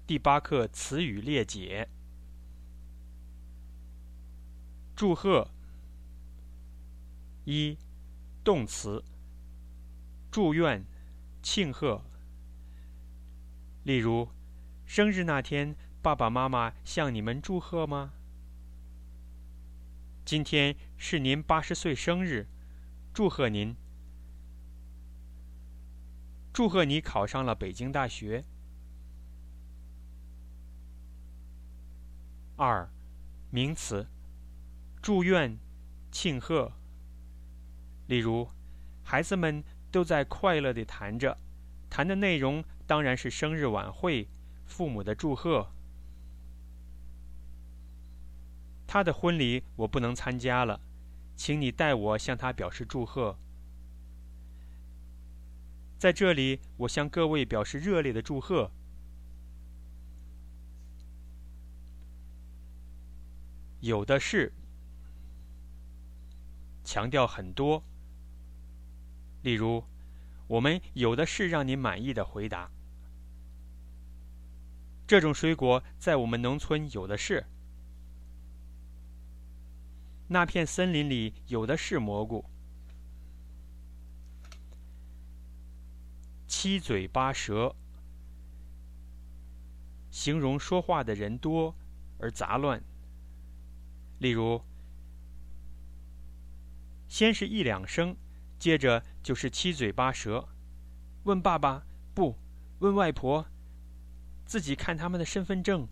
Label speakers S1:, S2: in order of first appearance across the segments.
S1: 第8课词语列解。祝贺。一、动词，祝愿、庆贺。例如，生日那天，爸爸妈妈向你们祝贺吗？今天是您80岁生日，祝贺您！祝贺你考上了北京大学。二、名词，祝愿、庆贺。例如，孩子们都在快乐地谈着，谈的内容当然是生日晚会、父母的祝贺。他的婚礼我不能参加了，请你代我向他表示祝贺。在这里，我向各位表示热烈的祝贺。有的是，强调很多。例如，我们有的是让您满意的回答。这种水果在我们农村有的是。那片森林里有的是蘑菇。七嘴八舌，形容说话的人多而杂乱。例如，先是1、2声，接着就是七嘴八舌。问爸爸，不，问外婆，自己看他们的身份证。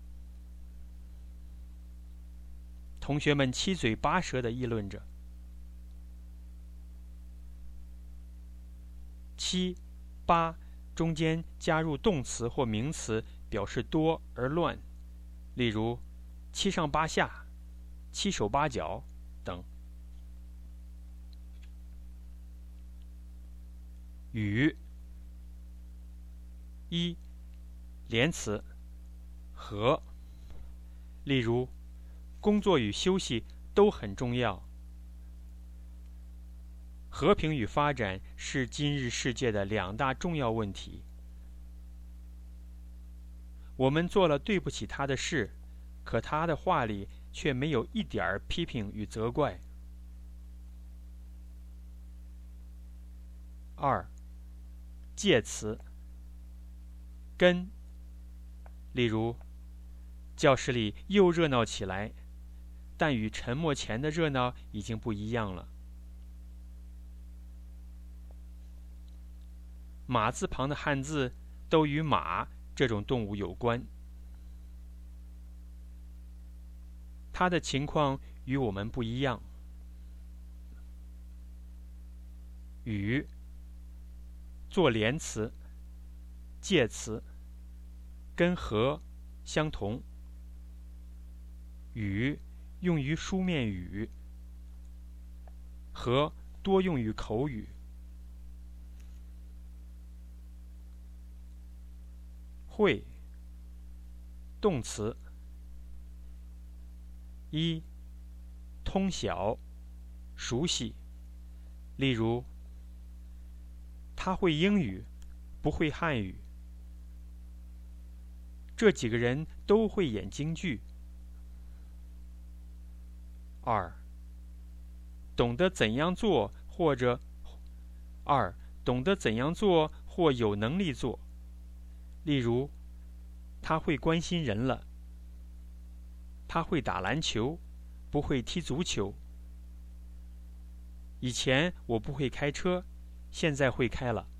S1: 同学们七嘴八舌地议论着。7、8中间加入动词或名词，表示多而乱。例如，7上8下、7手8脚等。与。一、连词，和。例如，工作与休息都很重要。和平与发展是今日世界的2大重要问题。我们做了对不起他的事，可他的话里却没有一点儿批评与责怪。2、介词，跟。例如，教室里又热闹起来，但与沉默前的热闹已经不一样了。马字旁的汉字都与马这种动物有关。它的情况与我们不一样。与，做连词，介词，跟和相同。与用于书面语，和多用于口语。会，动词。一、通晓、熟悉。例如，他会英语，不会汉语。这几个人都会演京剧。2、懂得怎样做或者懂得怎样做或有能力做。例如，他会关心人了。他会打篮球，不会踢足球。以前我不会开车，现在会开了。